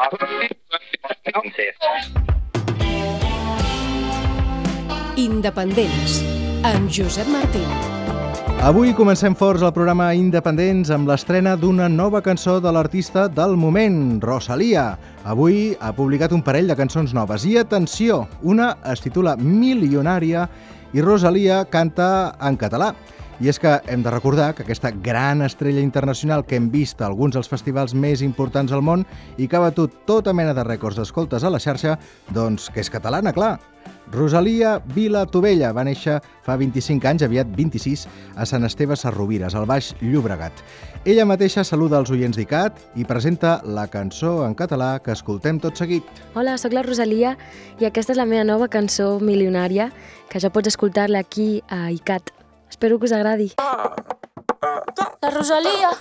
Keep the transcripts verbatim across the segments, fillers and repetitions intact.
Independents, amb Josep Martín. Avui comencem forts el programa Independents amb l'estrena d'una nova cançó de l'artista del moment, Rosalía. Avui ha publicat un parell de cançons noves i, atenció, una es titula Milionària i Rosalía canta en català. I és que hem de recordar que aquesta gran estrella internacional que hem vist a alguns dels festivals més importants del món i que ha batut tota mena de rècords d'escoltes a la xarxa, doncs que és catalana, clar. Rosalía Vila Tubella va néixer fa vint-i-cinc anys, aviat vint-i-sis, a Sant Esteve Sesrovires, al Baix Llobregat. Ella mateixa saluda els oients d'I C A T i presenta la cançó en català que escoltem tot seguit. Hola, sóc la Rosalía i aquesta és la meva nova cançó Milionària, que ja pots escoltar-la aquí a I C A T. Espero que us agradi. La Rosalía,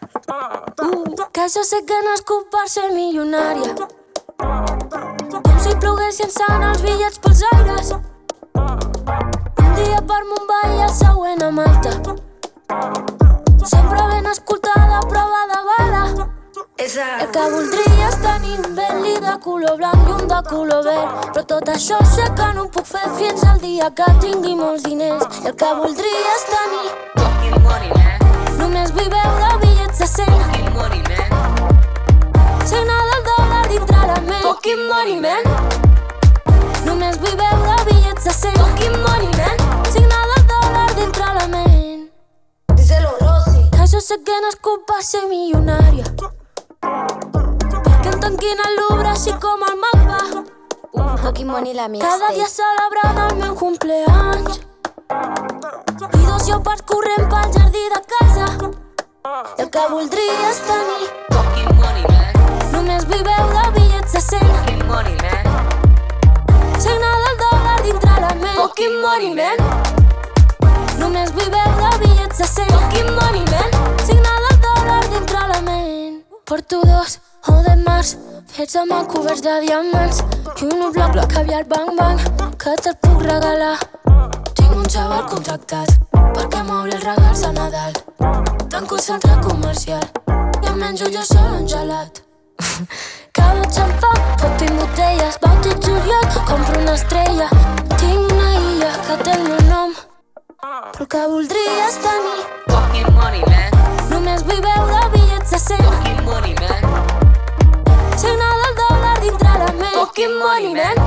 uh, que jo sé que no és per ser milionària. Com si plogués llançant els bitllets pels aires. Un dia per Mumbai i el següent a Malta. Sempre ben escoltada, prova de bala. El que voldria és tenir un Bentley de color blanc i un de color verd. Però tot això sé que no ho puc fer fins al dia que tingui molts diners. El que voldria és tenir fucking money, man. Només vull veure bitllets de cent. Fucking money, man. Signar del dòlar dintre la ment. Fucking money, man. Només vull veure bitllets de cent. Fucking money, man. Signar del dòlar dintre la ment. Díselo, Rosy. Que jo sé que no és culpa ser milionària. Perquè em tanquin al Louvre així com el mapa. Fucking money la mixtape. Cada dia celebrant el meu cumpleaños. I dos lleopards corrent pel jardí de casa. El que voldria és tenir fucking money, man. Només vull veure bitllets de cent. Fucking money, man. Signar del dòlar dintre la ment. Fucking money, man. Només vull veure bitllets de cent. Fucking money, man. Signar del dòlar dintre la ment. Porto dos o de març fets amb el coberts de diamants i un bloc de caviar bang bang que te'l puc regalar. Tinc un xaval contractat perquè m'obri els regals a Nadal. Tanco el centre comercial i em menjo jo sol un gelat. Cava xampà, pop i botelles, Bauti juliol, compro una estrella. Tinc una illa que té el meu nom, però el que voldria és tenir fucking money, man. Només vull veure bitllets de cent. Fucking money, man. Signar del dòlar dintre la ment. Fucking money, man.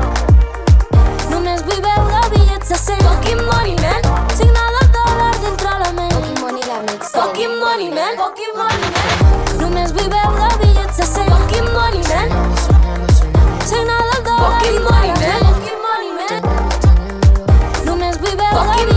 Només vull veure bitllets de cent. Fucking money, man. Signar del dòlar dintre la ment. Fucking money la mixtape. Fucking money, man. Fucking money, man. Només vull veure bitllets de cent. Fucking money, man. Signar del dòlar dintre la ment. Fucking money, man. Només vull veure